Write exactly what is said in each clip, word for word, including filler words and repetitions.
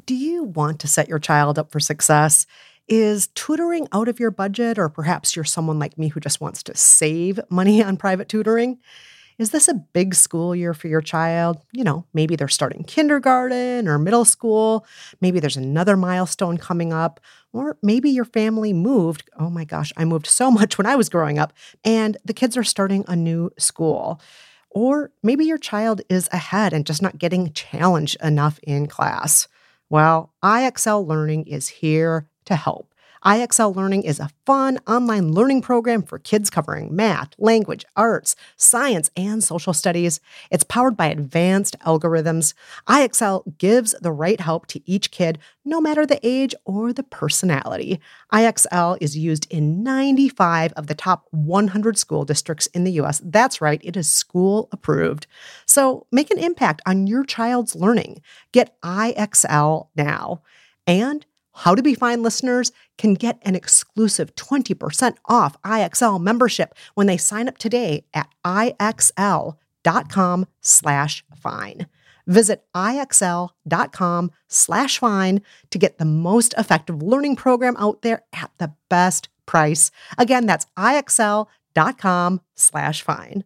Do you want to set your child up for success? Is tutoring out of your budget, or perhaps you're someone like me who just wants to save money on private tutoring? Is this a big school year for your child? You know, maybe they're starting kindergarten or middle school. Maybe there's another milestone coming up. Or maybe your family moved. Oh my gosh, I moved so much when I was growing up. And the kids are starting a new school. Or maybe your child is ahead and just not getting challenged enough in class. Well, I X L Learning is here to help. I X L Learning is a fun online learning program for kids covering math, language, arts, science, and social studies. It's powered by advanced algorithms. I X L gives the right help to each kid, no matter the age or the personality. I X L is used in ninety-five of the top one hundred school districts in the U S. That's right, it is school approved. So make an impact on your child's learning. Get I X L now. And How to Be Fine listeners can get an exclusive twenty percent off I X L membership when they sign up today at ixl.com slash fine. Visit ixl.com slash fine to get the most effective learning program out there at the best price. Again, that's ixl.com slash fine.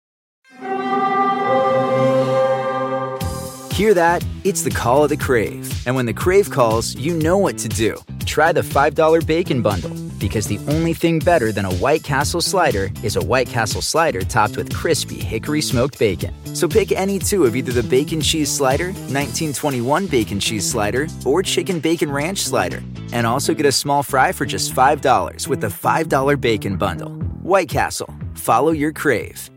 Hear that? It's the call of the Crave. And when the Crave calls, you know what to do. Try the five dollar Bacon Bundle, because the only thing better than a White Castle slider is a White Castle slider topped with crispy hickory smoked bacon. So pick any two of either the Bacon Cheese Slider, nineteen twenty-one Bacon Cheese Slider, or Chicken Bacon Ranch Slider. And also get a small fry for just five dollars with the five dollar Bacon Bundle. White Castle. Follow your Crave.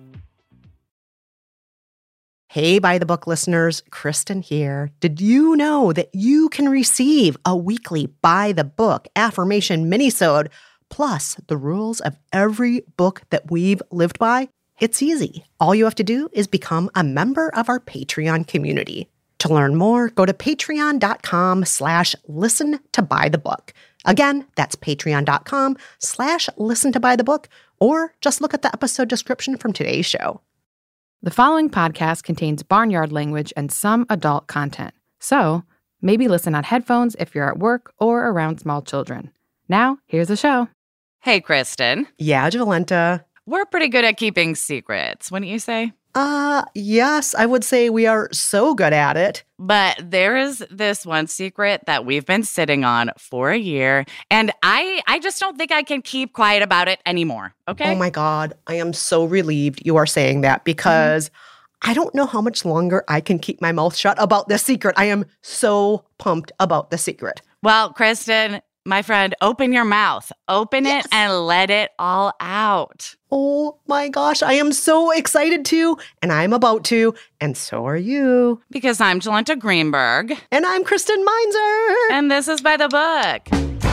Hey, By the Book listeners, Kristen here. Did you know that you can receive a weekly By the Book affirmation minisode, plus the rules of every book that we've lived by? It's easy. All you have to do is become a member of our Patreon community. To learn more, go to patreon.com slash listen to buy the book. Again, that's patreon.com slash listen to buy the book, or just look at the episode description from today's show. The following podcast contains barnyard language and some adult content, so maybe listen on headphones if you're at work or around small children. Now, here's the show. Hey, Kristen. Yeah, Jolenta. We're pretty good at keeping secrets, wouldn't you say? Uh, yes, I would say we are so good at it. But there is this one secret that we've been sitting on for a year, and I, I just don't think I can keep quiet about it anymore, okay? Oh my God, I am so relieved you are saying that, because mm-hmm. I don't know how much longer I can keep my mouth shut about this secret. I am so pumped about the secret. Well, Kristen, my friend, open your mouth. Open yes. it and let it all out. Oh my gosh, I am so excited to, and I'm about to, and so are you. Because I'm Jolenta Greenberg. And I'm Kristen Meinzer. And this is By the Book.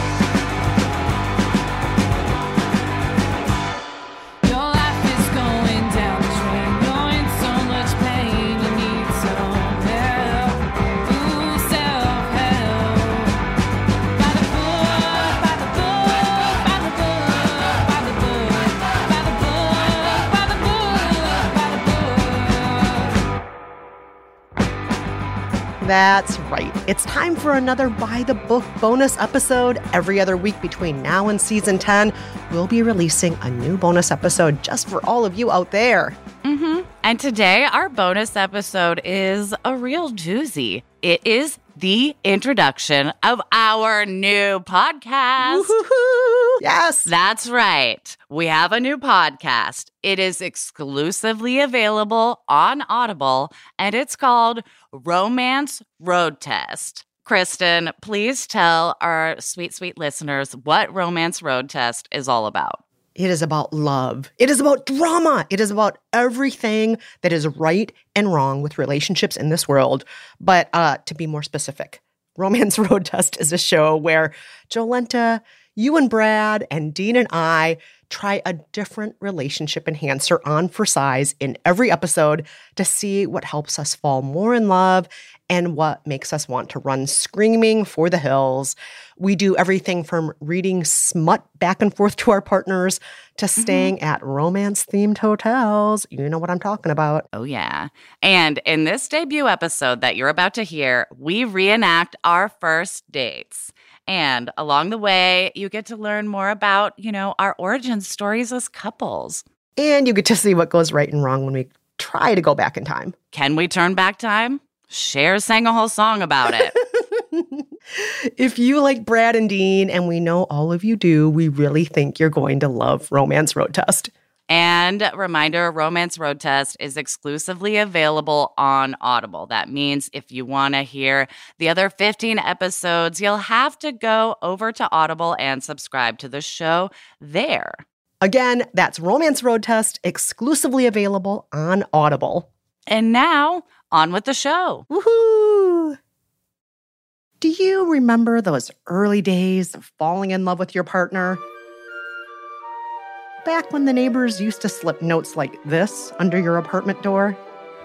That's right. It's time for another By the Book bonus episode. Every other week between now and season ten, we'll be releasing a new bonus episode just for all of you out there. Mm-hmm. And today, our bonus episode is a real doozy. It is the introduction of our new podcast. Woo-hoo-hoo. Yes. That's right. We have a new podcast. It is exclusively available on Audible, and it's called Romance Road Test. Kristen, please tell our sweet, sweet listeners what Romance Road Test is all about. It is about love. It is about drama. It is about everything that is right and wrong with relationships in this world. But uh, to be more specific, Romance Road Test is a show where Jolenta, you and Brad, and Dean and I try a different relationship enhancer on for size in every episode to see what helps us fall more in love and what makes us want to run screaming for the hills. We do everything from reading smut back and forth to our partners to staying mm-hmm. at romance-themed hotels. You know what I'm talking about. Oh, yeah. And in this debut episode that you're about to hear, we reenact our first dates. And along the way, you get to learn more about, you know, our origin stories as couples. And you get to see what goes right and wrong when we try to go back in time. Can we turn back time? Cher sang a whole song about it. If you like Brad and Dean, and we know all of you do, we really think you're going to love Romance Road Test. And reminder, Romance Road Test is exclusively available on Audible. That means if you want to hear the other fifteen episodes, you'll have to go over to Audible and subscribe to the show there. Again, that's Romance Road Test, exclusively available on Audible. And now, on with the show. Woohoo! Do you remember those early days of falling in love with your partner? Back when the neighbors used to slip notes like this under your apartment door?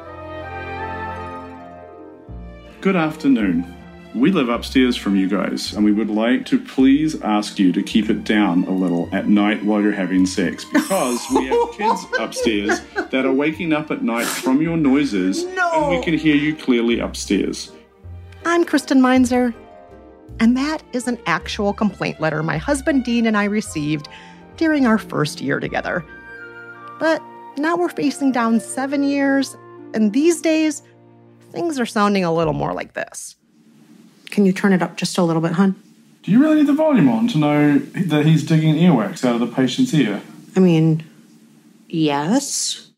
Good afternoon. We live upstairs from you guys, and we would like to please ask you to keep it down a little at night while you're having sex, because we have kids upstairs that are waking up at night from your noises, no. and we can hear you clearly upstairs. I'm Kristen Meinzer, and that is an actual complaint letter my husband Dean and I received during our first year together. But now we're facing down seven years, and these days, things are sounding a little more like this. Can you turn it up just a little bit, hon? Do you really need the volume on to know that he's digging earwax out of the patient's ear? I mean, yes.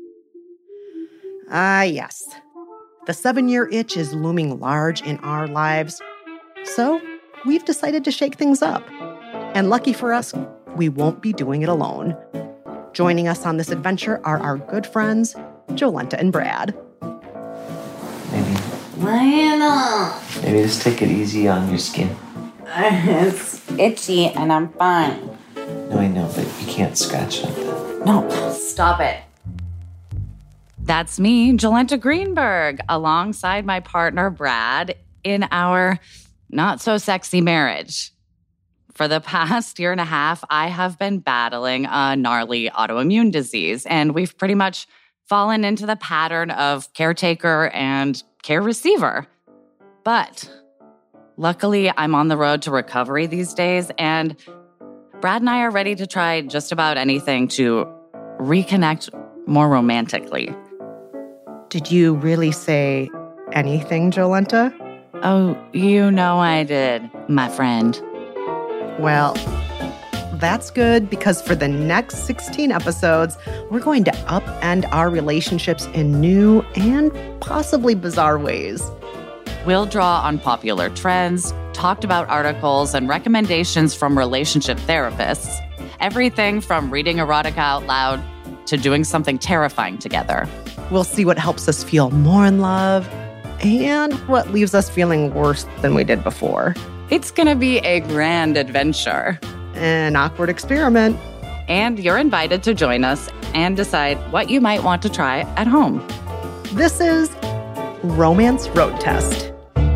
Ah, yes. The seven-year itch is looming large in our lives. So we've decided to shake things up. And lucky for us, we won't be doing it alone. Joining us on this adventure are our good friends, Jolenta and Brad. Maybe. Lana! Maybe just take it easy on your skin. It's itchy and I'm fine. No, I know, but you can't scratch on that. No, stop it. That's me, Jolenta Greenberg, alongside my partner, Brad, in our not-so-sexy marriage. For the past year and a half, I have been battling a gnarly autoimmune disease, and we've pretty much fallen into the pattern of caretaker and care receiver. But luckily, I'm on the road to recovery these days, and Brad and I are ready to try just about anything to reconnect more romantically. Did you really say anything, Jolenta? Oh, you know I did, my friend. Well, that's good, because for the next sixteen episodes, we're going to upend our relationships in new and possibly bizarre ways. We'll draw on popular trends, talked about articles, and recommendations from relationship therapists. Everything from reading erotica out loud to doing something terrifying together. We'll see what helps us feel more in love and what leaves us feeling worse than we did before. It's going to be a grand adventure. An awkward experiment. And you're invited to join us and decide what you might want to try at home. This is Romance Road Test.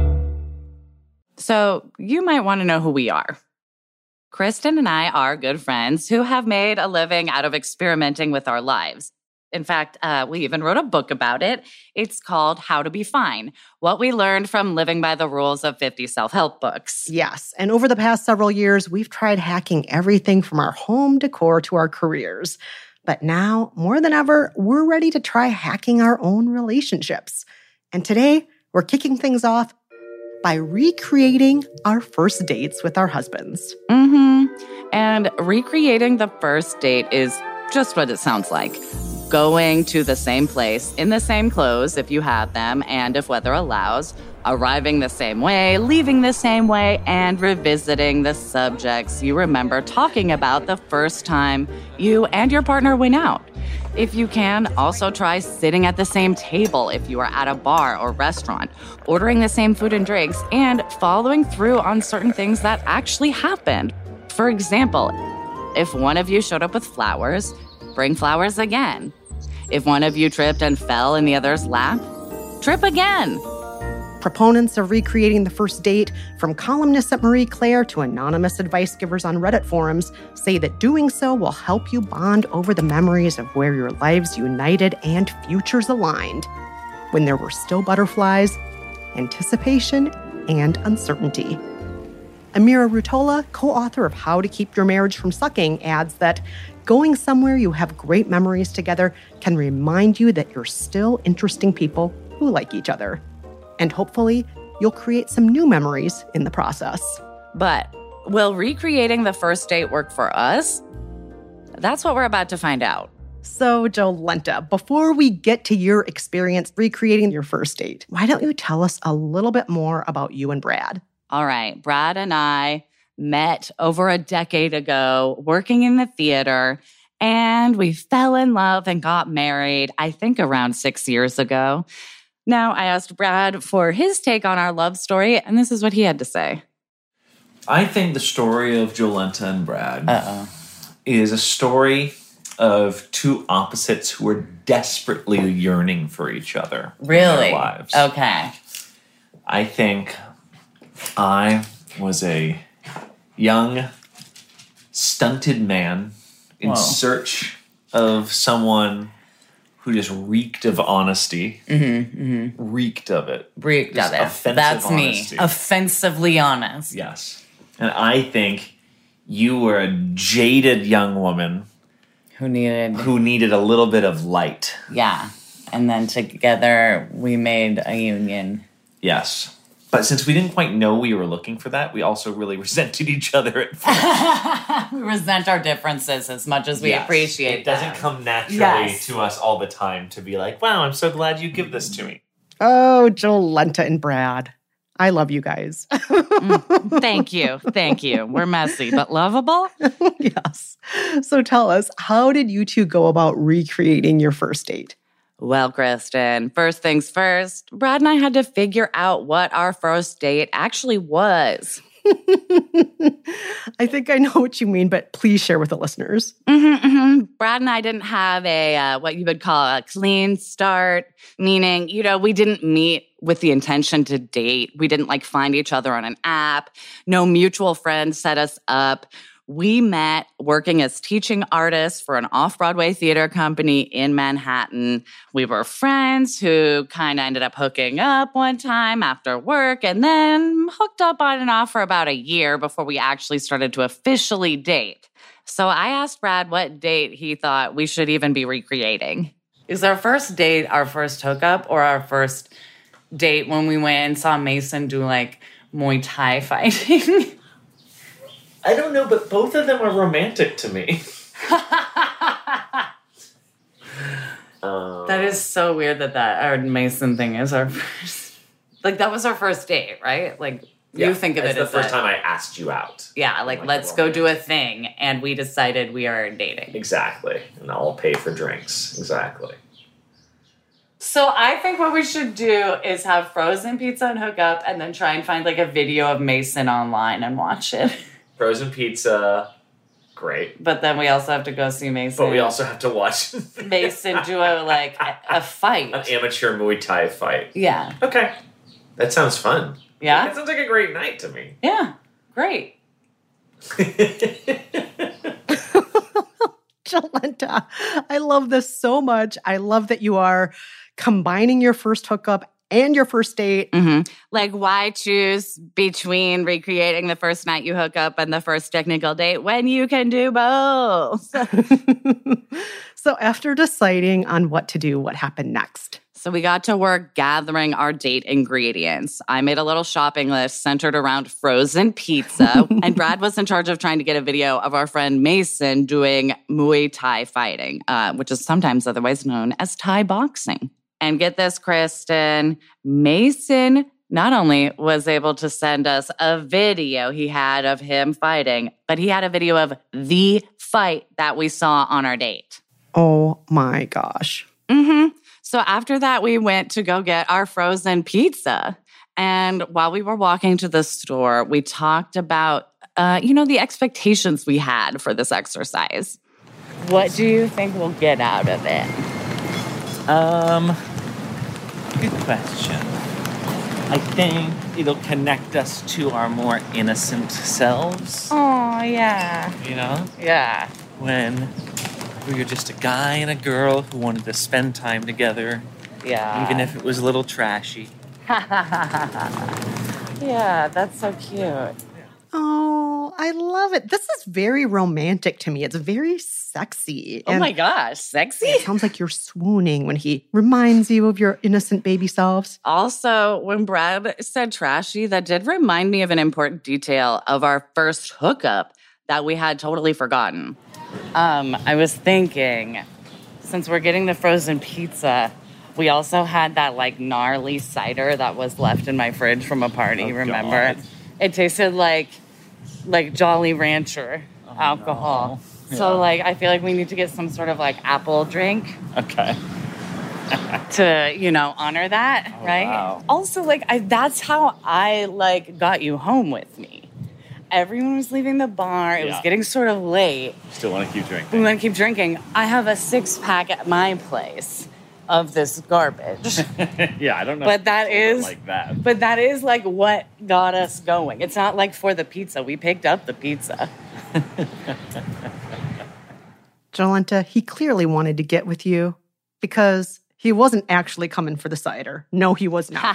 So you might want to know who we are. Kristen and I are good friends who have made a living out of experimenting with our lives. In fact, uh, we even wrote a book about it. It's called How to Be Fine, What We Learned from Living by the Rules of fifty Self-Help Books. Yes, and over the past several years, we've tried hacking everything from our home decor to our careers. But now, more than ever, we're ready to try hacking our own relationships. And today, we're kicking things off by recreating our first dates with our husbands. Mm-hmm. And recreating the first date is just what it sounds like. Going to the same place, in the same clothes if you have them, and if weather allows, arriving the same way, leaving the same way, and revisiting the subjects you remember talking about the first time you and your partner went out. If you can, also try sitting at the same table if you are at a bar or restaurant, ordering the same food and drinks, and following through on certain things that actually happened. For example, if one of you showed up with flowers, bring flowers again. If one of you tripped and fell in the other's lap, trip again. Proponents of recreating the first date, from columnists at Marie Claire to anonymous advice givers on Reddit forums, say that doing so will help you bond over the memories of where your lives united and futures aligned, when there were still butterflies, anticipation, and uncertainty. Amira Rutola, co-author of How to Keep Your Marriage from Sucking, adds that going somewhere you have great memories together can remind you that you're still interesting people who like each other. And hopefully, you'll create some new memories in the process. But will recreating the first date work for us? That's what we're about to find out. So, Jolenta, before we get to your experience recreating your first date, why don't you tell us a little bit more about you and Brad? All right, Brad and I met over a decade ago working in the theater, and we fell in love and got married, I think around six years ago. Now, I asked Brad for his take on our love story, and this is what he had to say. I think the story of Jolenta and Brad Uh-oh. is a story of two opposites who are desperately yearning for each other Really? in their lives. Okay. I think I was a young, stunted man in Whoa. search of someone who just reeked of honesty. Mm-hmm, mm-hmm. Reeked of it. Reeked Just of it. offensive That's honesty. me. Offensively honest. Yes. And I think you were a jaded young woman Who needed... who needed a little bit of light. Yeah. And then together we made a union. Yes. But since we didn't quite know we were looking for that, we also really resented each other at first. We resent our differences as much as we Yes. appreciate It doesn't them. come naturally Yes. to us all the time to be like, wow, I'm so glad you give this to me. Oh, Jolenta and Brad. I love you guys. Mm, thank you. Thank you. We're messy, but lovable. Yes. So tell us, how did you two go about recreating your first date? Well, Kristen, first things first, Brad and I had to figure out what our first date actually was. I think I know what you mean, but please share with the listeners. Mm-hmm, mm-hmm. Brad and I didn't have a, uh, what you would call a clean start, meaning, you know, we didn't meet with the intention to date. We didn't like find each other on an app. No mutual friends set us up. We met working as teaching artists for an off-Broadway theater company in Manhattan. We were friends who kind of ended up hooking up one time after work and then hooked up on and off for about a year before we actually started to officially date. So I asked Brad what date he thought we should even be recreating. Is our first date our first hookup or our first date when we went and saw Mason do like Muay Thai fighting? I don't know, but both of them are romantic to me. um, That is so weird that that our Mason thing is our first. Like that was our first date, right? Like yeah, you think of it's it the as first a, time I asked you out. Yeah, like, Like let's a go do a romance. thing, and we decided we are dating. Exactly. And I'll pay for drinks. Exactly. So I think what we should do is have frozen pizza and hook up, and then try and find like a video of Mason online and watch it. Frozen pizza, great. But then we also have to go see Mason. But we also have to watch Mason do a like a, a fight. an amateur Muay Thai fight. Yeah. Okay. That sounds fun. Yeah? That sounds like a great night to me. Yeah. Great. Jolenta, I love this so much. I love that you are combining your first hookup and your first date. Mm-hmm. Like, why choose between recreating the first night you hook up and the first technical date when you can do both? So after deciding on what to do, what happened next? So we got to work gathering our date ingredients. I made a little shopping list centered around frozen pizza, and Brad was in charge of trying to get a video of our friend Mason doing Muay Thai fighting, uh, which is sometimes otherwise known as Thai boxing. And get this, Kristen, Mason not only was able to send us a video he had of him fighting, but he had a video of the fight that we saw on our date. Oh my gosh. Mm-hmm. So after that, we went to go get our frozen pizza. And while we were walking to the store, we talked about, uh, you know, the expectations we had for this exercise. What do you think we'll get out of it? Um, good question. I think it'll connect us to our more innocent selves. Oh, yeah. You know? Yeah. When we were just a guy and a girl who wanted to spend time together. Yeah. Even if it was a little trashy. Yeah, that's so cute. Oh, I love it. This is very romantic to me. It's very sexy. Oh And my gosh, sexy. it sounds like you're swooning when he reminds you of your innocent baby selves. Also, when Brad said trashy, that did remind me of an important detail of our first hookup that we had totally forgotten. Um, I was thinking, since we're getting the frozen pizza, we also had that like gnarly cider that was left in my fridge from a party, Oh, remember? God. It tasted like like Jolly Rancher oh, alcohol. No. So Yeah. like I feel like we need to get some sort of like apple drink Okay. to, you know, honor that, Oh, right? wow. Also, like I, that's how I like got you home with me. Everyone was leaving the bar. It was Yeah. getting sort of late. Still want to keep We drinking. want to keep drinking. I have a six pack at my place of this garbage. Yeah, I don't know. But if that it's is- like that. But that is like what got us going. It's not like for the pizza. We picked up the pizza. Jolenta, he clearly wanted to get with you because he wasn't actually coming for the cider. No, he was not.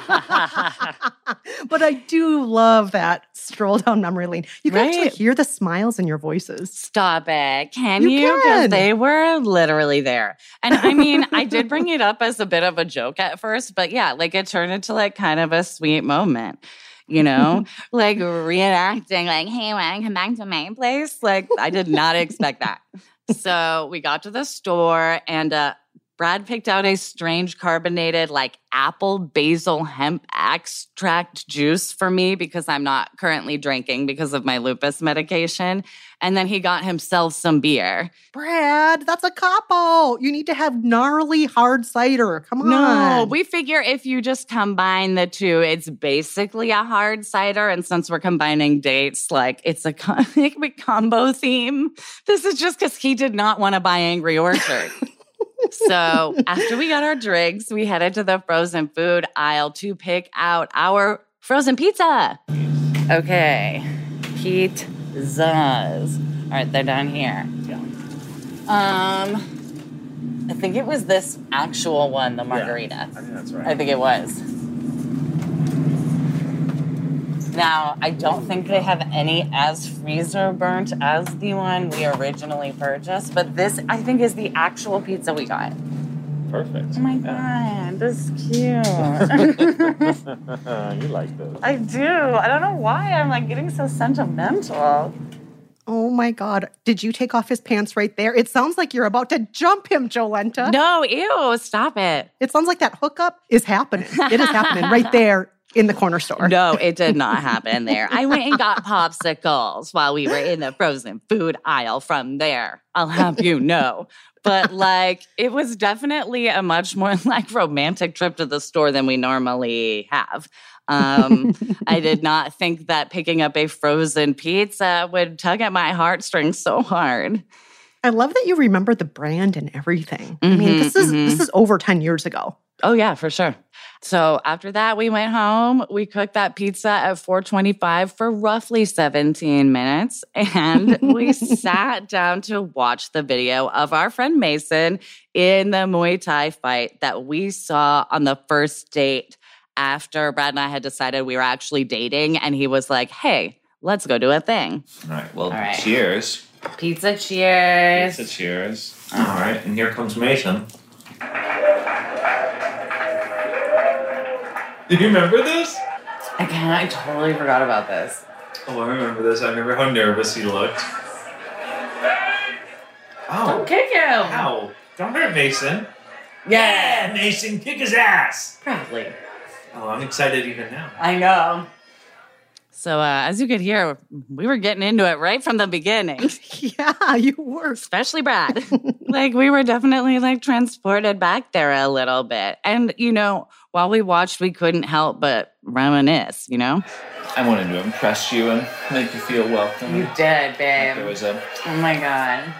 But I do love that stroll down memory lane. You can Right. actually hear the smiles in your voices. Stop it. Can You you? Because can. they were literally there. And I mean, I did bring it up as a bit of a joke at first, but yeah, like it turned into like kind of a sweet moment. You know, like reenacting, like, hey, want to come back to my place? Like, I did not expect that. So we got to the store and uh, Brad picked out a strange carbonated, like apple basil hemp extract juice for me because I'm not currently drinking because of my lupus medication. And then he got himself some beer. Brad, that's a capo. You need to have gnarly hard cider. Come on. No, we figure if you just combine the two, it's basically a hard cider. And since we're combining dates, like it's a co- combo theme. This is just because he did not want to buy Angry Orchard. So after we got our drinks, we headed to the frozen food aisle to pick out our frozen pizza. Okay, pizzas. All right, they're down here. Yeah. Um, I think it was this actual one, the margarita. I think that's right. I think it was. Now, I don't think they have any as freezer burnt as the one we originally purchased, but this, I think, is the actual pizza we got. Perfect. Oh my Yeah. God, this is cute. You like this. I do. I don't know why I'm like getting so sentimental. Oh my God. Did you take off his pants right there? It sounds like you're about to jump him, Jolenta. No, ew, stop it. It sounds like that hookup is happening. It is happening right there in the corner store. No, it did not happen there. I went and got popsicles while we were in the frozen food aisle from there. I'll have you know. But like, it was definitely a much more like romantic trip to the store than we normally have. Um, I did not think that picking up a frozen pizza would tug at my heartstrings so hard. I love that you remember the brand and everything. I mean, Mhm, this is mhm. this is over ten years ago. Oh, yeah, for sure. So after that, we went home. We cooked that pizza at four twenty-five for roughly seventeen minutes. And we sat down to watch the video of our friend Mason in the Muay Thai fight that we saw on the first date after Brad and I had decided we were actually dating. And he was like, hey, let's go do a thing. All right. Well, All right. cheers. Pizza cheers. Pizza cheers. All right. And here comes Mason. Do you remember this? I can't, I totally forgot about this. Oh, I remember this. I remember how nervous he looked. Don't Oh, kick him. ow. Don't hurt Mason. Yeah, Mason, kick his ass. probably. Oh, I'm excited even now. I know. So uh, as you could hear, we were getting into it right from the beginning, Yeah, you were. especially Brad. Like we were definitely like transported back there a little bit. And, you know, while we watched, we couldn't help but reminisce, you know? I wanted to impress you and make you feel welcome. You did, There babe. was a Oh my God.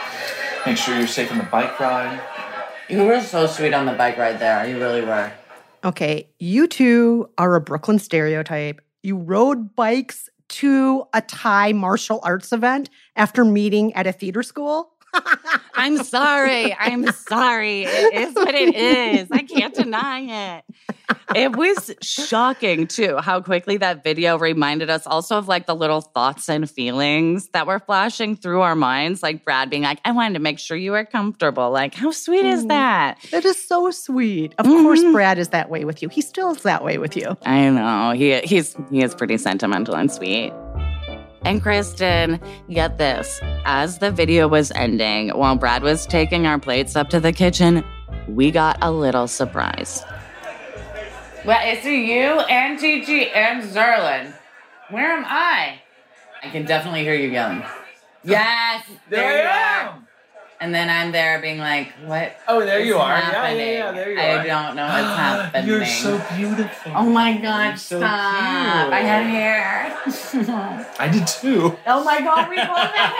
make sure you're safe on the bike ride. You were so sweet on the bike ride there. You really were. Okay, you two are a Brooklyn stereotype. You rode bikes to a Thai martial arts event after meeting at a theater school. I'm sorry. I'm sorry. It is what it is. I can't deny it. It was shocking, too, how quickly that video reminded us also of like the little thoughts and feelings that were flashing through our minds. Like Brad being like, I wanted to make sure you were comfortable. Like, how sweet is that? That is so sweet. Of Mm-hmm. course, Brad is that way with you. He still is that way with you. I know. He, he's, he is pretty sentimental and sweet. And Kristen, get this. As the video was ending, while Brad was taking our plates up to the kitchen, we got a little surprise. Well, it's you and Gigi and Zerlin. Where am I? I can definitely hear you yelling. Yes, there, there you are. Am. And then I'm there being like, what? Oh, there you are. Happening? Yeah, yeah, yeah, there you I are. I don't know what's happening. You're so beautiful. Oh my God, You're so stop. cute. I had hair. I did too. Oh my God, we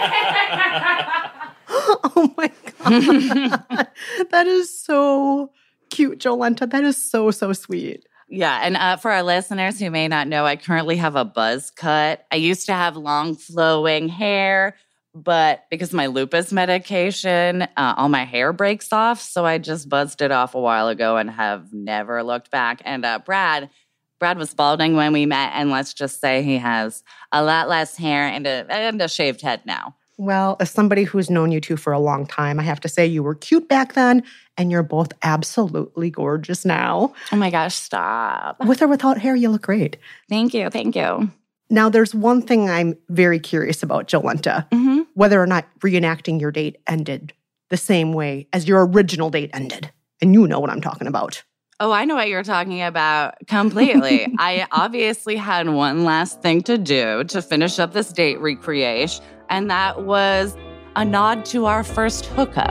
both Oh my God. That is so cute, Jolenta. That is so, so sweet. Yeah, and uh, for our listeners who may not know, I currently have a buzz cut. I used to have long flowing hair, but because of my lupus medication, uh, all my hair breaks off. So I just buzzed it off a while ago and have never looked back. And uh, Brad, Brad was balding when we met, and let's just say he has a lot less hair and a, and a shaved head now. Well, as somebody who's known you two for a long time, I have to say you were cute back then, and you're both absolutely gorgeous now. Oh my gosh, stop. With or without hair, you look great. Thank you, thank you. Now, there's one thing I'm very curious about, Jolenta, Mm-hmm. whether or not reenacting your date ended the same way as your original date ended. And you know what I'm talking about. Oh, I know what you're talking about completely. I obviously had one last thing to do to finish up this date recreation, and that was a nod to our first hookup.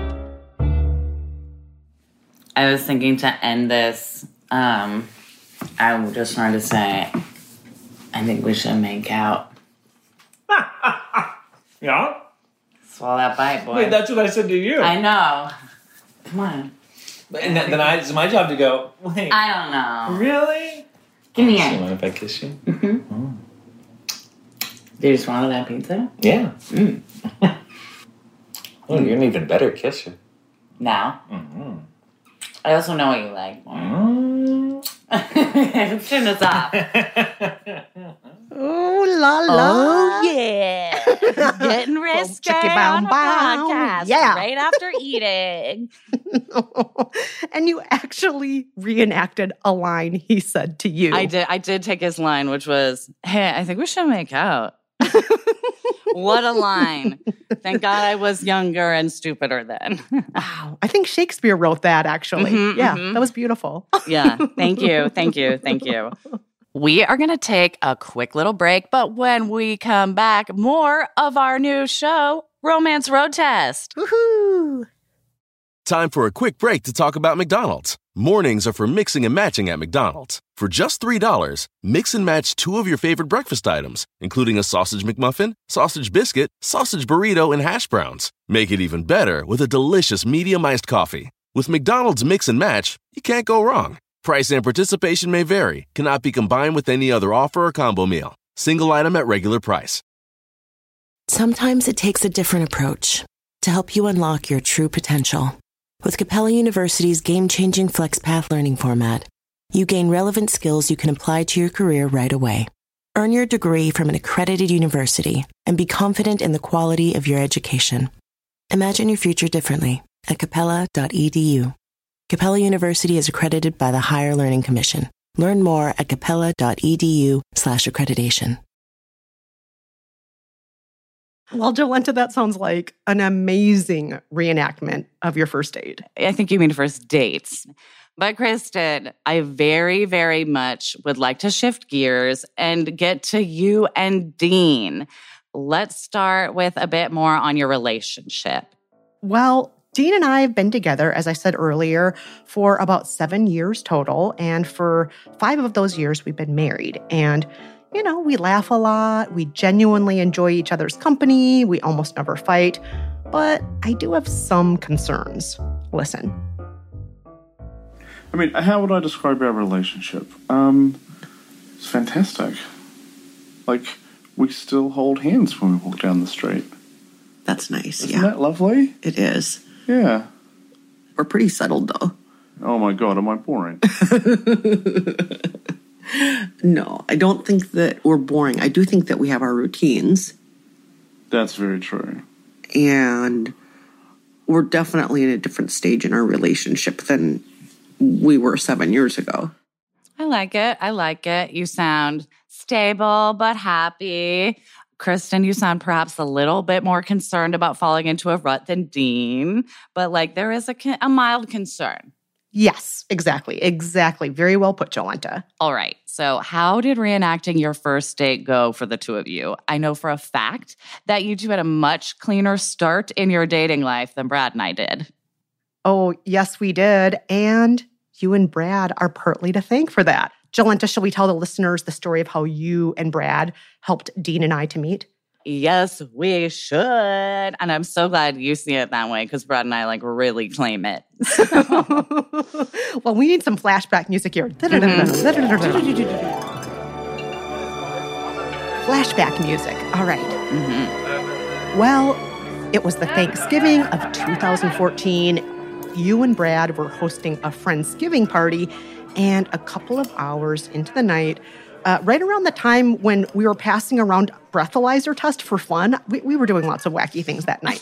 I was thinking to end this, um, I just wanted to say, I think we should make out. Yeah? Swallow that bite, boy. Wait, that's what I said to you. I know. Come on. And then, then I, it's my job to go, wait. I don't know. Really? Give me Do you it. mind if I kiss you? Mm-hmm. Oh. Did you swallow that pizza? Yeah. Mm. Oh, you're an even better kisser. Now. Mm-hmm. I also know what you like more. Mm. Turn this off. Oh, la, la. Oh, yeah. Getting risky chickie on a bow bow. podcast Yeah. right after eating. And you actually reenacted a line he said to you. I did I did take his line, which was, hey, I think we should make out. What a line. Thank God I was younger and stupider then. Wow. I think Shakespeare wrote that, actually. Mhm, yeah, mhm. that was beautiful. Yeah, thank you, thank you, thank you. We are going to take a quick little break, but when we come back, more of our new show, Romance Road Test. Woohoo! Time for a quick break to talk about McDonald's. Mornings are for mixing and matching at McDonald's. For just three dollars, mix and match two of your favorite breakfast items, including a sausage McMuffin, sausage biscuit, sausage burrito, and hash browns. Make it even better with a delicious medium iced coffee. With McDonald's Mix and Match, you can't go wrong. Price and participation may vary, cannot be combined with any other offer or combo meal. Single item at regular price. Sometimes it takes a different approach to help you unlock your true potential. With Capella University's game-changing FlexPath learning format, you gain relevant skills you can apply to your career right away. Earn your degree from an accredited university and be confident in the quality of your education. Imagine your future differently at capella dot e d u. Capella University is accredited by the Higher Learning Commission. Learn more at capella dot e d u slash accreditation. Well, Jolenta, that sounds like an amazing reenactment of your first date. I think you mean first dates. But Kristen, I very, very much would like to shift gears and get to you and Dean. Let's start with a bit more on your relationship. Well, Dean and I have been together, as I said earlier, for about seven years total. And for five of those years, we've been married. And, you know, we laugh a lot. We genuinely enjoy each other's company. We almost never fight. But I do have some concerns. Listen. I mean, how would I describe our relationship? Um, it's fantastic. Like, we still hold hands when we walk down the street. That's nice, Isn't yeah. that lovely? It is. Yeah. We're pretty settled, though. Oh, my God, am I boring? No, I don't think that we're boring. I do think that we have our routines. That's very true. And we're definitely in a different stage in our relationship than we were seven years ago. I like it. I like it. You sound stable but happy. Kristen, you sound perhaps a little bit more concerned about falling into a rut than Dean, but like there is a, a mild concern. Yes, exactly. Exactly. Very well put, Jolenta. All right. So how did reenacting your first date go for the two of you? I know for a fact that you two had a much cleaner start in your dating life than Brad and I did. Oh, yes, we did. And you and Brad are partly to thank for that. Jolenta, shall we tell the listeners the story of how you and Brad helped Dean and I to meet? Yes, we should. And I'm so glad you see it that way because Brad and I like really claim it. Well, we need some flashback music here. Mm-hmm. Flashback music. All right. Mm-hmm. Well, it was the Thanksgiving of two thousand fourteen. You and Brad were hosting a Friendsgiving party, and a couple of hours into the night, Uh, right around the time when we were passing around breathalyzer test for fun, we, we were doing lots of wacky things that night.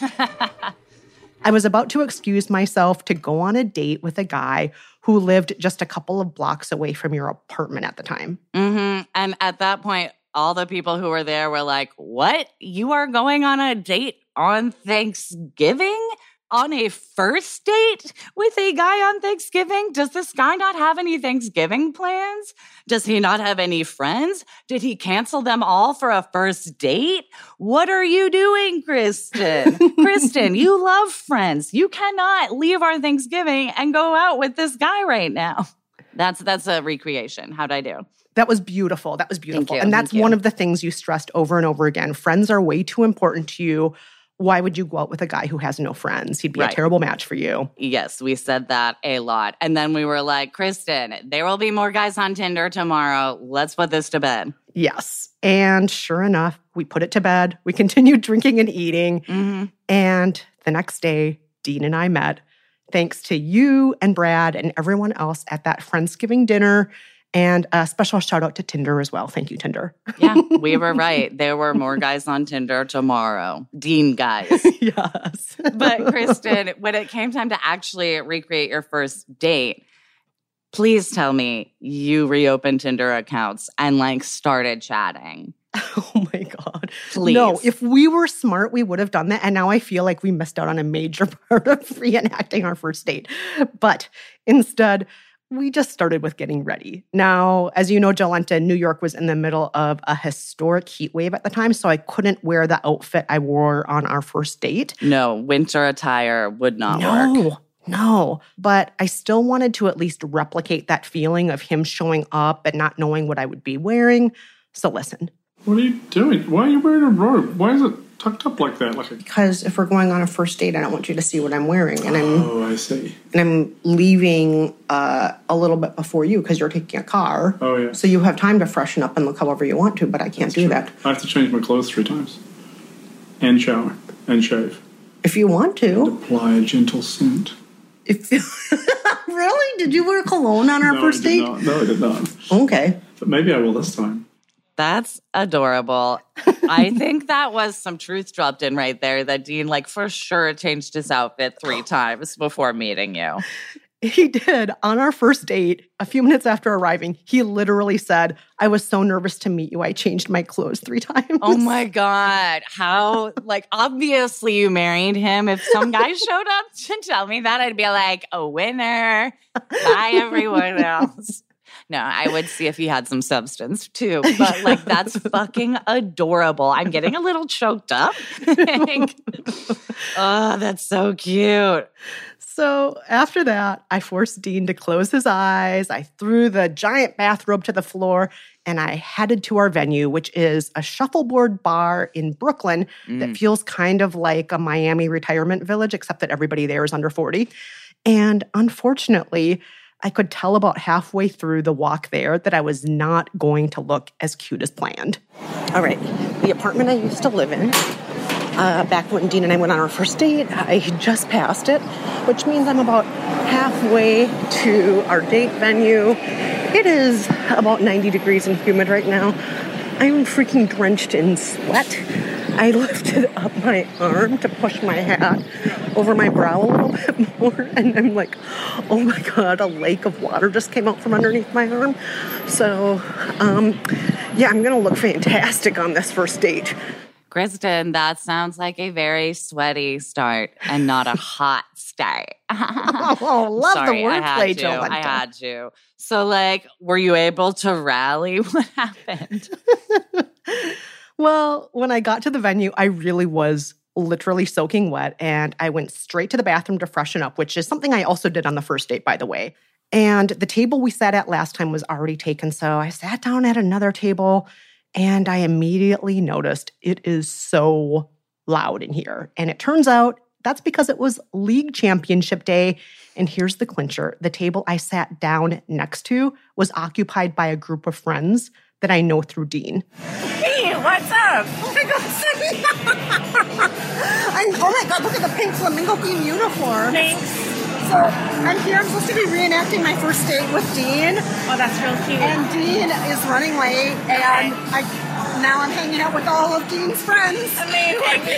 I was about to excuse myself to go on a date with a guy who lived just a couple of blocks away from your apartment at the time. Mm-hmm. And at that point, all the people who were there were like, what? You are going on a date on Thanksgiving? On a first date with a guy on Thanksgiving? Does this guy not have any Thanksgiving plans? Does he not have any friends? Did he cancel them all for a first date? What are you doing, Kristen? Kristen, you love friends. You cannot leave our Thanksgiving and go out with this guy right now. That's that's a recreation. How'd I do? That was beautiful. That was beautiful. Thank you. And that's Thank you. one of the things you stressed over and over again. Friends are way too important to you. Why would you go out with a guy who has no friends? He'd be Right. a terrible match for you. Yes, we said that a lot. And then we were like, Kristen, there will be more guys on Tinder tomorrow. Let's put this to bed. Yes. And sure enough, we put it to bed. We continued drinking and eating. Mm-hmm. And the next day, Dean and I met. Thanks to you and Brad and everyone else at that Friendsgiving dinner. And a special shout out to Tinder as well. Thank you, Tinder. Yeah, we were right. There were more guys on Tinder tomorrow. Dean guys. Yes. But Kristen, when it came time to actually recreate your first date, please tell me you reopened Tinder accounts and like started chatting. Oh my God. Please. No, if we were smart, we would have done that. And now I feel like we missed out on a major part of reenacting our first date. But instead, we just started with getting ready. Now, as you know, Jolenta, New York was in the middle of a historic heat wave at the time, so I couldn't wear the outfit I wore on our first date. No, winter attire would not no, work. No, but I still wanted to at least replicate that feeling of him showing up and not knowing what I would be wearing. So listen. What are you doing? Why are you wearing a robe? Why is it tucked up like that? Like a... Because if we're going on a first date, I don't want you to see what I'm wearing. And I'm Oh, I see. And I'm leaving uh, a little bit before you because you're taking a car. Oh, yeah. So you have time to freshen up and look however you want to, but I can't That's do true. that. I have to change my clothes three times. And shower. And shave. If you want to. Apply a gentle scent. If Really? Did you wear cologne on our no, first I did date? Not. No, I did not. Okay. But maybe I will this time. That's adorable. I think that was some truth dropped in right there that Dean, like, for sure changed his outfit three times before meeting you. He did. On our first date, a few minutes after arriving, he literally said, I was so nervous to meet you, I changed my clothes three times. Oh my God. How, like, obviously you married him. If some guy showed up to tell me that, I'd be like, a winner. Bye, everyone else. No, I would see if he had some substance too. But like, that's fucking adorable. I'm getting a little choked up. Like, oh, that's so cute. So after that, I forced Dean to close his eyes. I threw the giant bathrobe to the floor and I headed to our venue, which is a shuffleboard bar in Brooklyn mm. that feels kind of like a Miami retirement village, except that everybody there is under forty. And unfortunately, I could tell about halfway through the walk there that I was not going to look as cute as planned. All right, the apartment I used to live in, uh, back when Dean and I went on our first date, I just passed it, which means I'm about halfway to our date venue. It is about ninety degrees and humid right now. I'm freaking drenched in sweat. I lifted up my arm to push my hat over my brow a little bit more, and I'm like, oh my God, a lake of water just came out from underneath my arm. So, um, yeah, I'm going to look fantastic on this first date. Kristen, that sounds like a very sweaty start and not a hot start. Oh, love Sorry, the I had wordplay, to. Jolenta. I had to. So, like, were you able to rally? What happened? Well, when I got to the venue, I really was literally soaking wet, and I went straight to the bathroom to freshen up, which is something I also did on the first date, by the way. And the table we sat at last time was already taken, so I sat down at another table, and I immediately noticed it is so loud in here. And it turns out that's because it was league championship day. And here's the clincher. The table I sat down next to was occupied by a group of friends that I know through Dean. Hey, what's up? Oh my God, Cindy. I'm, oh my God, look at the pink flamingo theme uniform. Thanks. So I'm here, I'm supposed to be reenacting my first date with Dean. Oh, that's real cute. And Dean is running late, Okay. and I now I'm hanging out with all of Dean's friends. Amazing.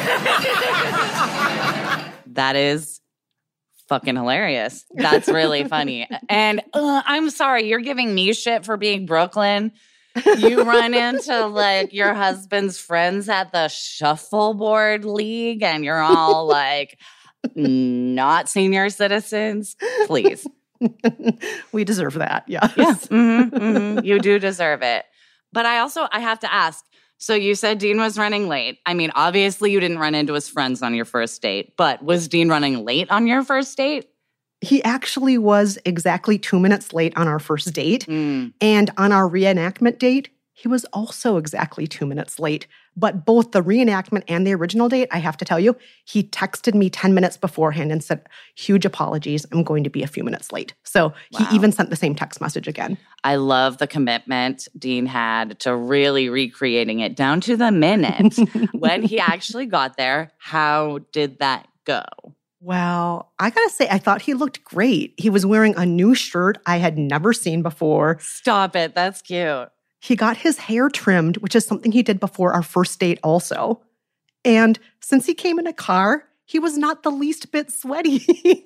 That is fucking hilarious. That's really funny. And uh, I'm sorry, you're giving me shit for being Brooklyn. You run into like your husband's friends at the shuffleboard league and you're all like not senior citizens. Please. We deserve that, yes. Yeah. Mm-hmm, mm-hmm. You do deserve it. But I also, I have to ask, so you said Dean was running late. I mean, obviously you didn't run into his friends on your first date, but was Dean running late on your first date? He actually was exactly two minutes late on our first date. Mm. And on our reenactment date, he was also exactly two minutes late. But both the reenactment and the original date, I have to tell you, he texted me ten minutes beforehand and said, huge apologies, I'm going to be a few minutes late. So Wow. he even sent the same text message again. I love the commitment Dean had to really recreating it down to the minute. When he actually got there, how did that go? Well, I gotta say, I thought he looked great. He was wearing a new shirt I had never seen before. Stop it. That's cute. He got his hair trimmed, which is something he did before our first date also. And since he came in a car, he was not the least bit sweaty.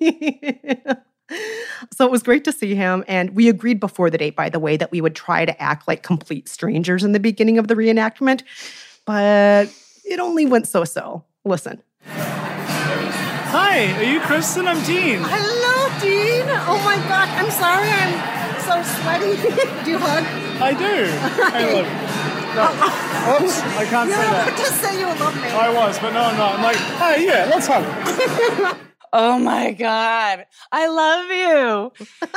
So it was great to see him. And we agreed before the date, by the way, that we would try to act like complete strangers in the beginning of the reenactment. But it only went so-so. Listen. Hi, are you Kristen? I'm Dean. Hello, Dean. Oh my God, I'm sorry I'm so sweaty. Do you hug? I do. Hey, look. No. Oops, I can't You say were that. about to say you love me. I was, but no, I'm not. I'm like, hey, yeah, let's hug. Oh my God. I love you.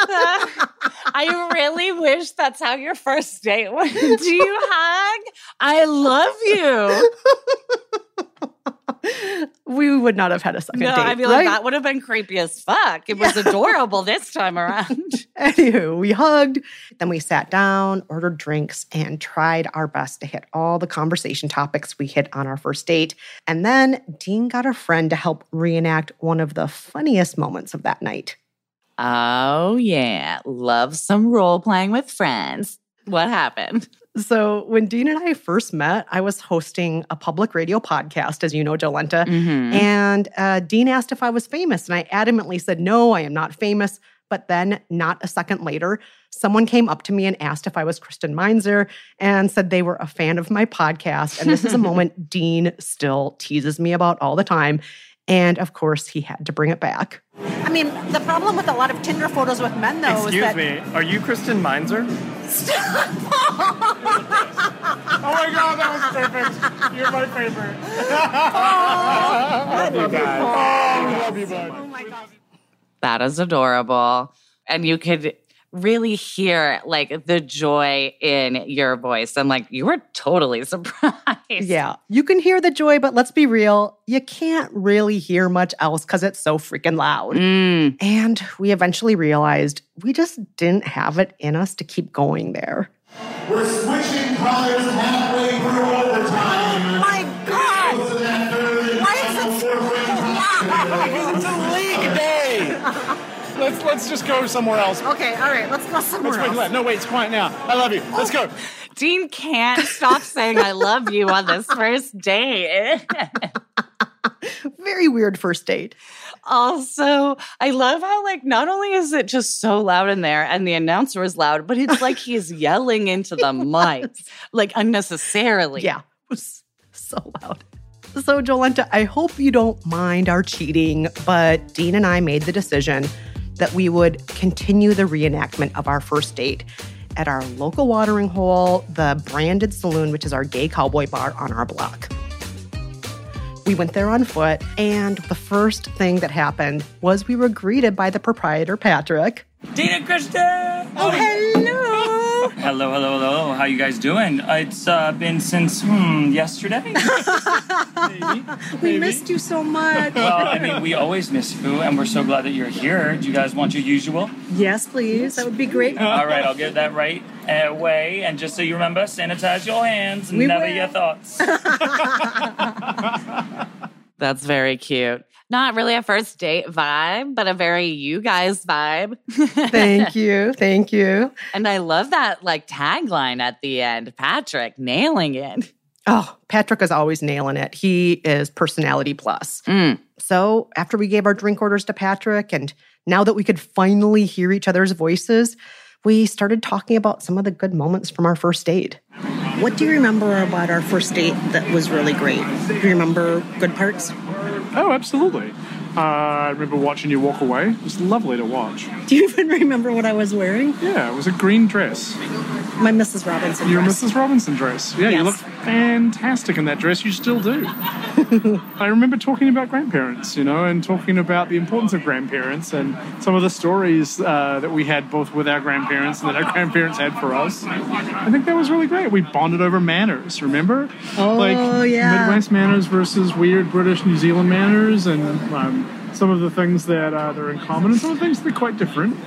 I really wish that's how your first date went. Do you hug? I love you. We would not have had a second No, date, I mean, right? like, that would have been creepy as fuck. It was adorable this time around. Anywho, we hugged, then we sat down, ordered drinks, and tried our best to hit all the conversation topics we hit on our first date. And then Dean got a friend to help reenact one of the funniest moments of that night. Oh, yeah. Love some role playing with friends. What happened? So when Dean and I first met, I was hosting a public radio podcast, as you know, Jolenta. Mm-hmm. And uh, Dean asked if I was famous. And I adamantly said, no, I am not famous. But then not a second later, someone came up to me and asked if I was Kristen Meinzer and said they were a fan of my podcast. And this is a moment Dean still teases me about all the time. And of course, he had to bring it back. I mean, the problem with a lot of Tinder photos with men, though, Excuse is that... me, are you Kristen Meinzer? Oh my God, that was perfect. You're my favorite. Love you guys. Oh, love you, bud. Oh my God. That is adorable. And you could really hear like the joy in your voice. And like, you were totally surprised. Yeah, you can hear the joy, but let's be real, you can't really hear much else because it's so freaking loud. Mm. And we eventually realized we just didn't have it in us to keep going there. We're switching colors halfway through overtime. My God! Why is it It's a league day. Let's let's just go somewhere else. Okay, all right, let's go somewhere Let's else. wait, no, wait, it's quiet now. I love you. Let's go. Dean can't stop saying I love you on this first date. Very weird first date. Also, I love how, like, not only is it just so loud in there and the announcer is loud, but it's like he's yelling into the mic, like, unnecessarily. Yeah, it was so loud. So, Jolenta, I hope you don't mind our cheating, but Dean and I made the decision that we would continue the reenactment of our first date at our local watering hole, the Branded Saloon, which is our gay cowboy bar on our block. We went there on foot, and the first thing that happened was we were greeted by the proprietor, Patrick. Dean and Kristen! Oh, hello! Hello, hello, hello. How you guys doing? Uh, it's uh, been since, hmm, yesterday? Maybe. We Maybe. missed you so much. Well, I mean, we always miss you, and we're so glad that you're here. Do you guys want your usual? Yes, please. That would be great. All right, I'll get that right away. And just so you remember, sanitize your hands, We never will. your thoughts. That's very cute. Not really a first date vibe, but a very you guys vibe. Thank you. Thank you. And I love that like tagline at the end. Patrick nailing it. Oh, Patrick is always nailing it. He is personality plus. Mm. So after we gave our drink orders to Patrick, and now that we could finally hear each other's voices, we started talking about some of the good moments from our first date. What do you remember about our first date that was really great? Do you remember good parts? Oh, absolutely. Uh, I remember watching you walk away. It was lovely to watch. Do you even remember what I was wearing? Yeah, it was a green dress. My Missus Robinson Your dress. Missus Robinson dress. Yeah, you Yes. look fantastic in that dress. You still do. I remember talking about grandparents, you know, and talking about the importance of grandparents and some of the stories uh, that we had both with our grandparents and that our grandparents had for us. I think that was really great. We bonded over manners, remember? Oh, like yeah. Midwest manners versus weird British New Zealand manners, and um, some of the things that uh, they're in common and some of the things that are quite different.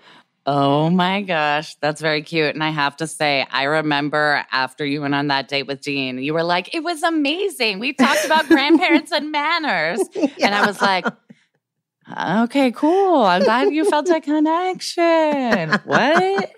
Oh my gosh, that's very cute. And I have to say, I remember after you went on that date with Dean, you were like, it was amazing. We talked about grandparents and manners. Yeah. And I was like, okay, cool. I'm glad you felt a connection. What?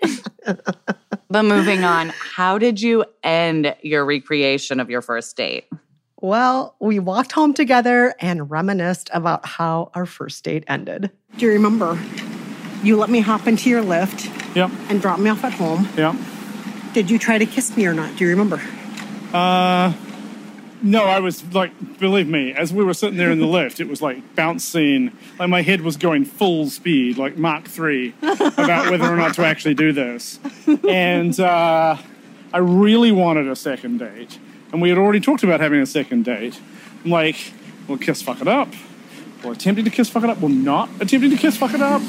But moving on, how did you end your recreation of your first date? Well, we walked home together and reminisced about how our first date ended. Do you remember? You let me hop into your lift Yep. and drop me off at home. Yep. Did you try to kiss me or not? Do you remember? Uh, no, I was like, believe me, as we were sitting there in the lift, it was like bouncing, like my head was going full speed, like Mach three, about whether or not to actually do this. And uh, I really wanted a second date. And we had already talked about having a second date. I'm like, well, kiss, fuck it up. Well, attempting to kiss, fuck it up. Well, not attempting to kiss, fuck it up.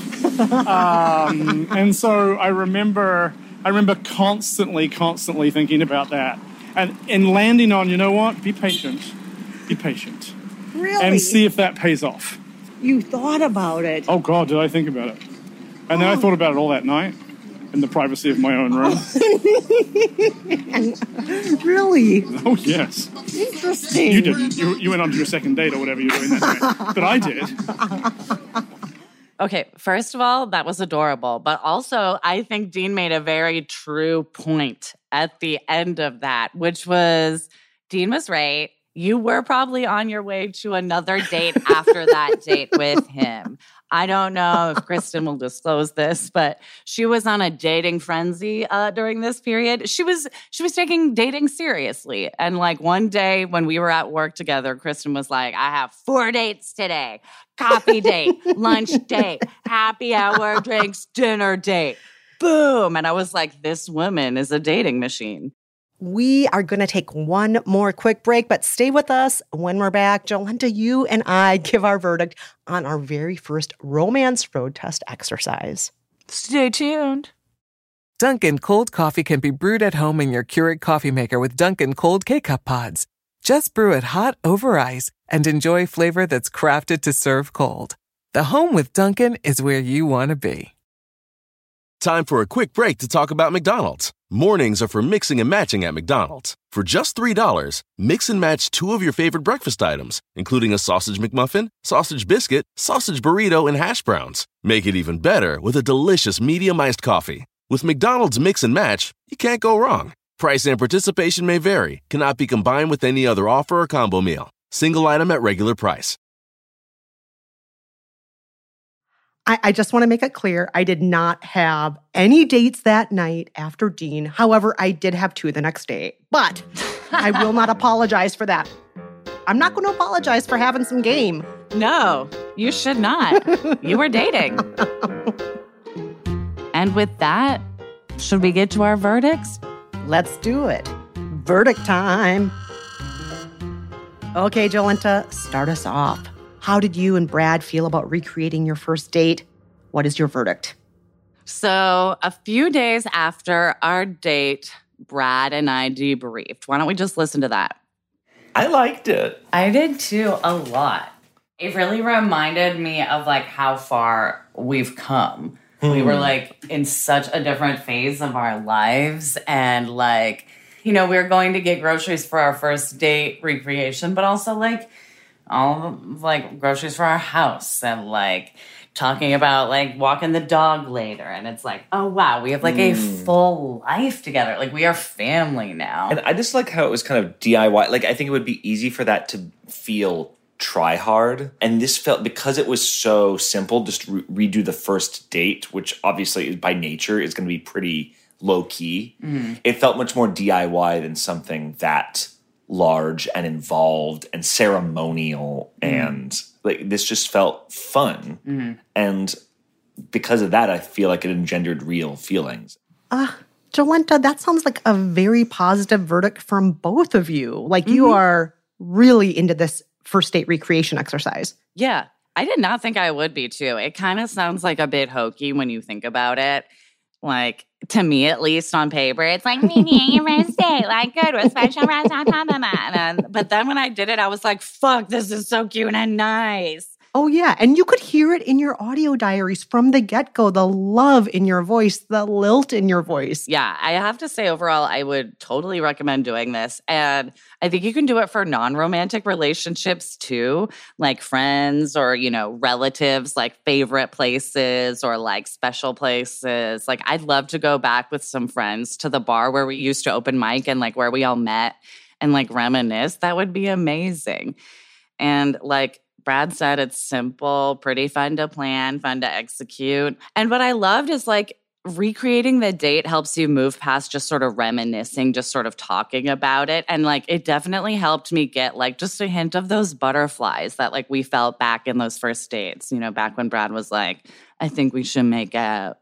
um, and so I remember, I remember constantly, constantly thinking about that, and and landing on, you know what? Be patient, be patient, Really? and see if that pays off. You thought about it. Oh God, did I think about it? And then I thought about it all that night in the privacy of my own room. Really? Oh yes. Interesting. You didn't. You, you went on to your second date or whatever you're doing that night, but I did. Okay, first of all, that was adorable. But also, I think Dean made a very true point at the end of that, which was Dean was right. You were probably on your way to another date after that date with him. I don't know if Kristen will disclose this, but she was on a dating frenzy uh, during this period. She was she was taking dating seriously. And like one day when we were at work together, Kristen was like, I have four dates today. Coffee date, lunch date, happy hour, drinks, dinner date. Boom. And I was like, this woman is a dating machine. We are going to take one more quick break, but stay with us. When we're back, Jolenta, you and I give our verdict on our very first romance road test exercise. Stay tuned. Dunkin' cold coffee can be brewed at home in your Keurig coffee maker with Dunkin' cold K-Cup pods. Just brew it hot over ice and enjoy flavor that's crafted to serve cold. The home with Dunkin' is where you want to be. Time for a quick break to talk about McDonald's. Mornings are for mixing and matching at McDonald's. For just three dollars, mix and match two of your favorite breakfast items, including a sausage McMuffin, sausage biscuit, sausage burrito, and hash browns. Make it even better with a delicious medium iced coffee. With McDonald's Mix and Match, you can't go wrong. Price and participation may vary. Cannot be combined with any other offer or combo meal. Single item at regular price. I, I just want to make it clear, I did not have any dates that night after Dean. However, I did have two the next day. But I will not apologize for that. I'm not going to apologize for having some game. No, you should not. You were dating. And with that, should we get to our verdicts? Let's do it. Verdict time. Okay, Jolenta, start us off. How did you and Brad feel about recreating your first date? What is your verdict? So a few days after our date, Brad and I debriefed. Why don't we just listen to that? I liked it. I did too, a lot. It really reminded me of like how far we've come. Hmm. We were like in such a different phase of our lives, and like, you know, we were going to get groceries for our first date recreation, but also like all of, like groceries for our house, and like talking about like walking the dog later. And it's like, oh wow, we have like mm. a full life together. Like we are family now. And I just like how it was kind of D I Y. Like I think it would be easy for that to feel try hard. And this felt, because it was so simple, just re- redo the first date, which obviously by nature is going to be pretty low key. Mm. It felt much more D I Y than something that large and involved and ceremonial. Mm. And like this just felt fun. Mm. And because of that, I feel like it engendered real feelings. Ah, uh, Jolenta, that sounds like a very positive verdict from both of you. Like mm-hmm. you are really into this first date recreation exercise. Yeah, I did not think I would be too. It kind of sounds like a bit hokey when you think about it. Like, to me at least on paper, it's like, maybe your first date, like good with special restaurant. But then when I did it, I was like, fuck, this is so cute and nice. Oh, yeah. And you could hear it in your audio diaries from the get-go, the love in your voice, the lilt in your voice. Yeah, I have to say overall, I would totally recommend doing this. And I think you can do it for non-romantic relationships too, like friends or, you know, relatives, like favorite places or like special places. Like I'd love to go back with some friends to the bar where we used to open mic and like where we all met and like reminisce. That would be amazing. And like Brad said, it's simple, pretty fun to plan, fun to execute. And what I loved is like recreating the date helps you move past just sort of reminiscing, just sort of talking about it. And like it definitely helped me get like just a hint of those butterflies that like we felt back in those first dates, you know, back when Brad was like, I think we should make out.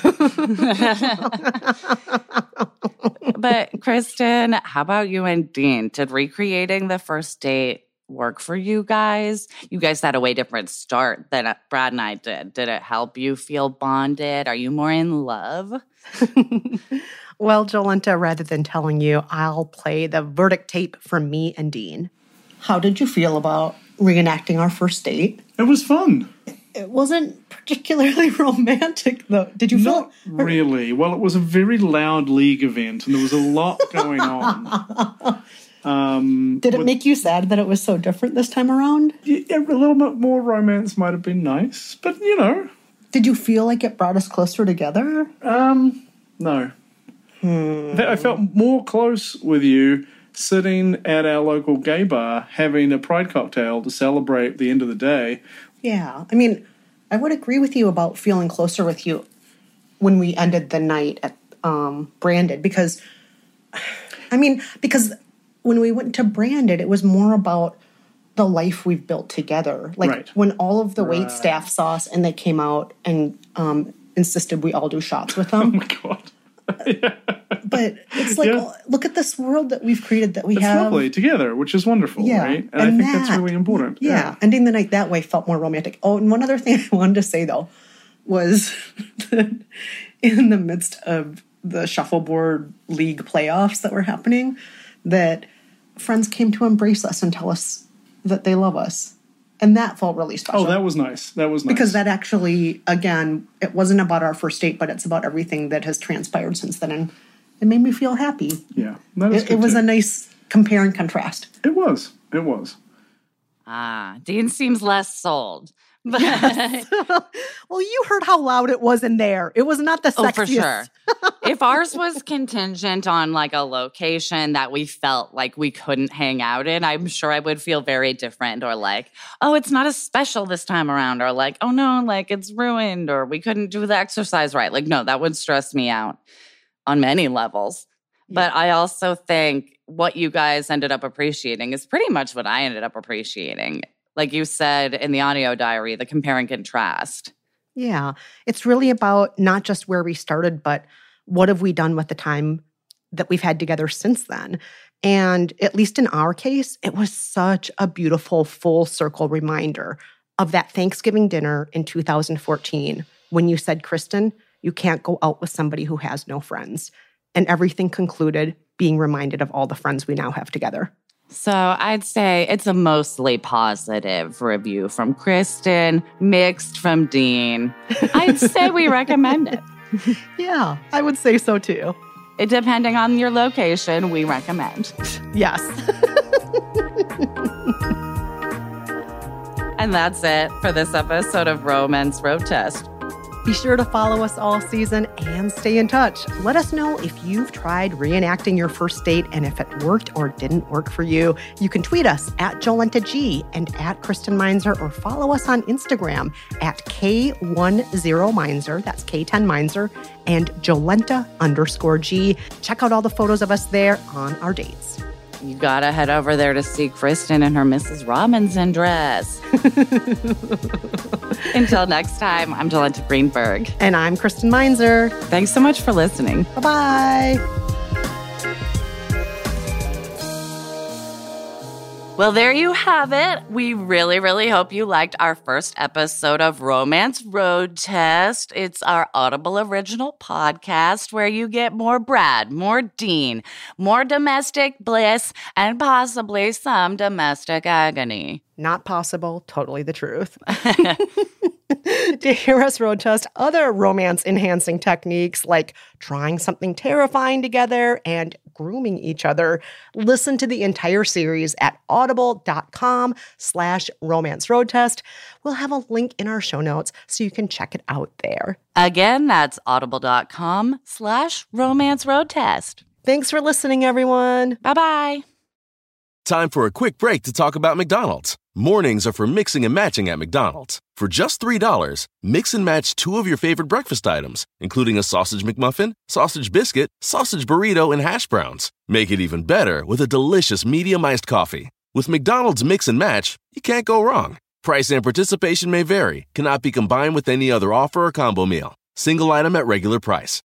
But Kristen, how about you and Dean? Did recreating the first date work for you guys? You guys had a way different start than Brad and I did. Did it help you feel bonded? Are you more in love? Well, Jolenta, rather than telling you, I'll play the verdict tape from me and Dean. How did you feel about reenacting our first date? It was fun. It wasn't particularly romantic, though. Did you feel? Not really. Well, it was a very loud league event, and there was a lot going on. Um, Did it with, make you sad that it was so different this time around? Yeah, a little bit more romance might have been nice, but you know. Did you feel like it brought us closer together? Um, no. Hmm. I felt more close with you sitting at our local gay bar having a pride cocktail to celebrate the end of the day. Yeah, I mean, I would agree with you about feeling closer with you when we ended the night at um, Branded because, I mean, because when we went to Branded, it was more about the life we've built together. Like right. when all of the right. wait staff saw us and they came out and um, insisted we all do shots with them. Oh my God. Yeah. But it's like, yeah. look at this world that we've created that we it's have. It's lovely together, which is wonderful, yeah. right? And, and I think that, that's really important. Yeah. yeah, ending the night that way felt more romantic. Oh, and one other thing I wanted to say, though, was that in the midst of the shuffleboard league playoffs that were happening, that friends came to embrace us and tell us that they love us. And that felt really special. Oh, that was nice. That was nice. Because that actually, again, it wasn't about our first date, but it's about everything that has transpired since then. And it made me feel happy. Yeah. That is it, good it was too. a nice compare and contrast. It was. It was. Ah, Dean seems less sold. But Yes. Well, you heard how loud it was in there. It was not the sexiest. Oh, for sure. If ours was contingent on like a location that we felt like we couldn't hang out in, I'm sure I would feel very different, or like, oh, it's not as special this time around, or like, oh no, like it's ruined, or we couldn't do the exercise right. Like, no, that would stress me out on many levels. Yeah. But I also think what you guys ended up appreciating is pretty much what I ended up appreciating. Like you said in the audio diary, the compare and contrast. Yeah. It's really about not just where we started, but what have we done with the time that we've had together since then? And at least in our case, it was such a beautiful full circle reminder of that Thanksgiving dinner in two thousand fourteen when you said, Kristen, you can't go out with somebody who has no friends. And everything concluded being reminded of all the friends we now have together. So I'd say it's a mostly positive review from Kristen, mixed from Dean. I'd say we recommend it. Yeah, I would say so too. It, depending on your location, we recommend. Yes. And that's it for this episode of Romance Road Test. Be sure to follow us all season and stay in touch. Let us know if you've tried reenacting your first date and if it worked or didn't work for you. You can tweet us at Jolenta G and at Kristen Meinzer, or follow us on Instagram at K ten Meinzer, that's K ten Meinzer, and Jolenta underscore G. Check out all the photos of us there on our dates. You gotta head over there to see Kristen in her Missus Robinson dress. Until next time, I'm Jolenta Greenberg. And I'm Kristen Meinzer. Thanks so much for listening. Bye-bye. Well, there you have it. We really, really hope you liked our first episode of Romance Road Test. It's our Audible original podcast where you get more Brad, more Dean, more domestic bliss, and possibly some domestic agony. Not possible, totally the truth. To hear us road test other romance-enhancing techniques like trying something terrifying together and grooming each other, listen to the entire series at audible.com slash romance road test. We'll have a link in our show notes so you can check it out there. Again, that's audible.com slash romance road test. Thanks for listening, everyone. Bye-bye. Time for a quick break to talk about McDonald's. Mornings are for mixing and matching at McDonald's. For just three dollars, mix and match two of your favorite breakfast items, including a sausage McMuffin, sausage biscuit, sausage burrito, and hash browns. Make it even better with a delicious medium iced coffee. With McDonald's Mix and Match, you can't go wrong. Price and participation may vary, cannot be combined with any other offer or combo meal. Single item at regular price.